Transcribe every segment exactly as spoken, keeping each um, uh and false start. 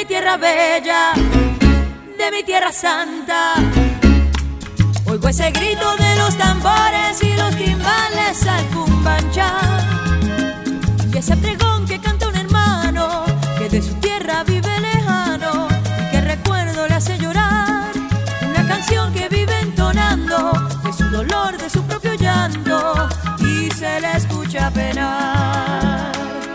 mi tierra bella, de mi tierra santa. Oigo ese grito de los tambores y los timbales al cumbanchar, y ese pregón que canta un hermano que de su tierra vive lejano y que recuerdo le hace llorar. Una canción que vive entonando de su dolor, de su propio llanto, y se le escucha penar.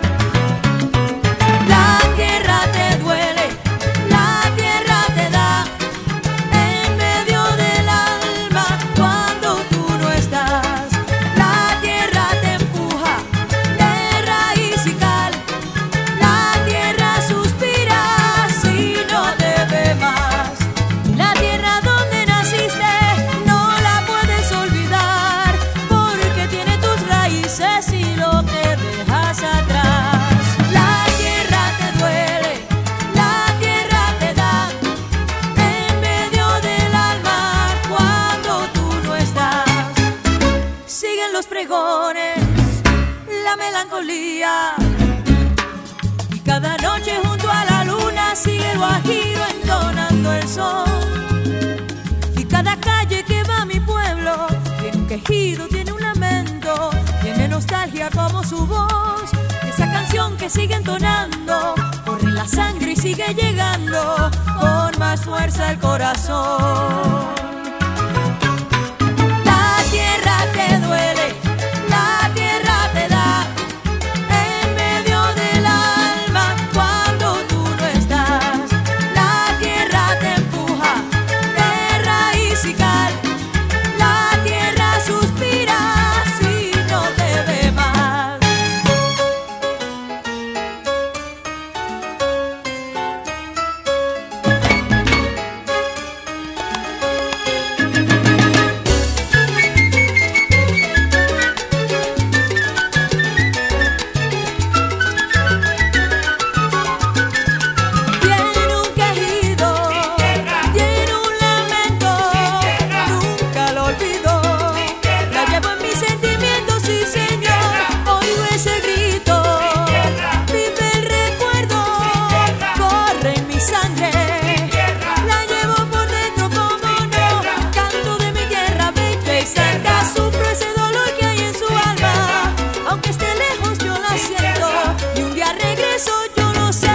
La tierra te duele, la tierra te da en medio del alma cuando tú no estás. La tierra te empuja de raíz y cal, la tierra suspira si no te ve más. La tierra donde naciste no la puedes olvidar, porque tiene tus raíces y lo que dejas atrás. La tierra te duele, la tierra te da en medio del alma cuando tú no estás. Siguen los pregones, la melancolía, y cada noche junto a la luna sigue el guajiro entonando el sol. Y cada calle que va a mi pueblo tiene un quejido, tiene un lamento, tiene nostalgia como su voz. Y esa canción que sigue entonando corre en la sangre y sigue llegando con más fuerza al corazón. La tierra te duele, la tierra te da en medio del alma cuando tú no estás. La tierra te empuja de raíz y cal, la tierra suspira si no te ve más. Tiene un quejido, tiene un lamento, nunca lo olvido. La llevo en mis sentimientos, sí señor, oigo ese grito. Vive el recuerdo, corre en mi sangre. La llevo por dentro como no, canto de mi tierra bella y santa. Sufro ese dolor que hay en su alma, aunque esté lejos yo la siento, y un día regreso yo lo sé.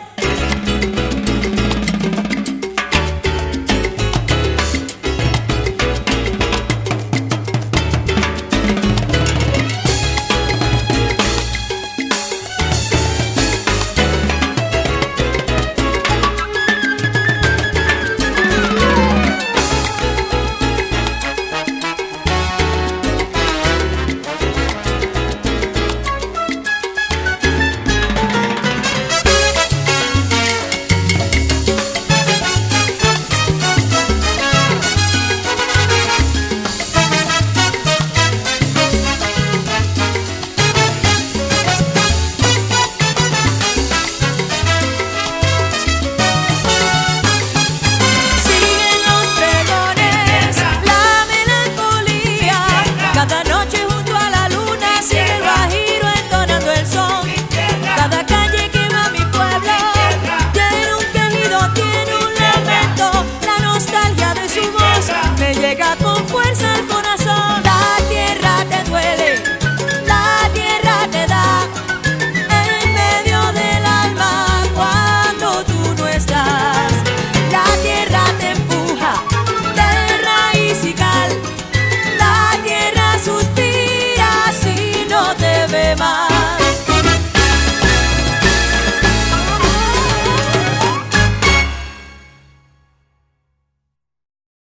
Siguen los pregones, la melancolía, cada noche junto a la luna sigue el guajiro entonando el son. Cada calle que va a mi pueblo tiene un quejido, tiene un lamento, la nostalgia de su voz me llega con fuerza al corazón. La tierra te duele, la tierra te da en medio del alma cuando tú no estás. La tierra te empuja de raíz y cal, la tierra suspira si no te ve más.